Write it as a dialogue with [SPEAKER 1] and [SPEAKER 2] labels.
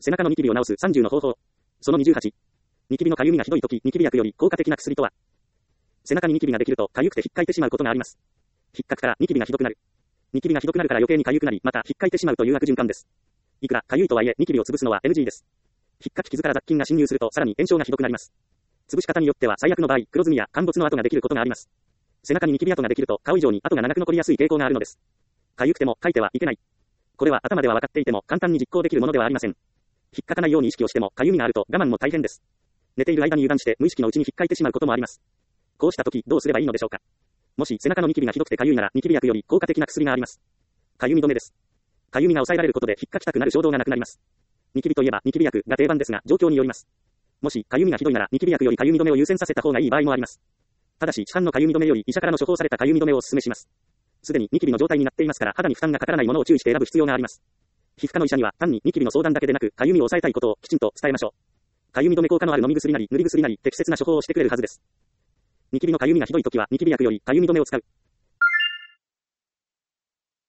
[SPEAKER 1] 背中のニキビを治す30の方法。その28。ニキビのかゆみがひどいとき、ニキビ薬より効果的な薬とは。背中にニキビができると、かゆくて引っかいてしまうことがあります。引っかくからニキビがひどくなる。ニキビがひどくなるから余計にかゆくなり、また引っかいてしまうという悪循環です。いくらかゆいとはいえ、ニキビを潰すのは NG です。引っかき傷から雑菌が侵入すると、さらに炎症がひどくなります。潰し方によっては最悪の場合、黒ずみや陥没の跡ができることがあります。背中にニキビ跡ができると、顔以上に跡が長く残りやすい傾向があるのです。かゆくても、かいてはいけない。これは頭では分かっていても、簡単に実行できるものではありません。引っかかないように意識をしても、かゆみがあると我慢も大変です。寝ている間に油断して、無意識のうちに引っかいてしまうこともあります。こうした時、どうすればいいのでしょうか。もし背中のニキビがひどくてかゆいなら、ニキビ薬より効果的な薬があります。かゆみ止めです。かゆみが抑えられることで引っかきたくなる衝動がなくなります。ニキビといえばニキビ薬が定番ですが、状況によります。もしかゆみがひどいなら、ニキビ薬よりかゆみ止めを優先させた方がいい場合もあります。ただし、市販のかゆみ止めより医者からの処方されたかゆみ止めをお勧めします。すでにニキビの状態になっていますから、肌に負担がかからないものを注意して選ぶ必要があります。皮膚科の医者には単にニキビの相談だけでなく、かゆみを抑えたいことをきちんと伝えましょう。かゆみ止め効果のある飲み薬なり塗り薬なり適切な処方をしてくれるはずです。ニキビのかゆみがひどいときはニキビ薬よりかゆみ止めを使う。